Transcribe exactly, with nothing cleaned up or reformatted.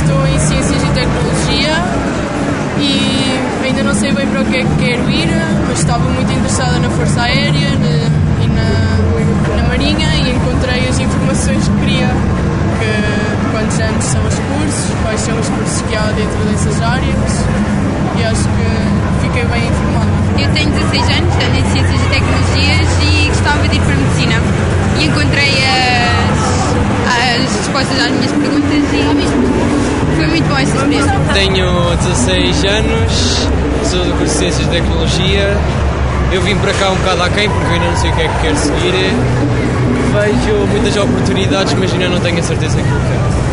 estou em Ciências e Tecnologia e ainda não sei bem para o que é que quero ir, mas estava muito interessada na Força Aérea na, e na, na Marinha e encontrei as informações que queria, que quantos anos são os cursos, quais são os cursos que há dentro dessas áreas e acho que fiquei bem informada. Eu tenho dezasseis anos, ando em Ciências e Tecnologias e gostava de ir para a Medicina e encontrei as, as respostas às minhas perguntas e foi muito bom essa experiência. Tenho dezasseis anos, sou do curso de Ciências e Tecnologia. Eu vim para cá um bocado aquém porque eu ainda não sei o que é que quero seguir. Vejo muitas oportunidades, mas ainda não tenho a certeza que eu quero.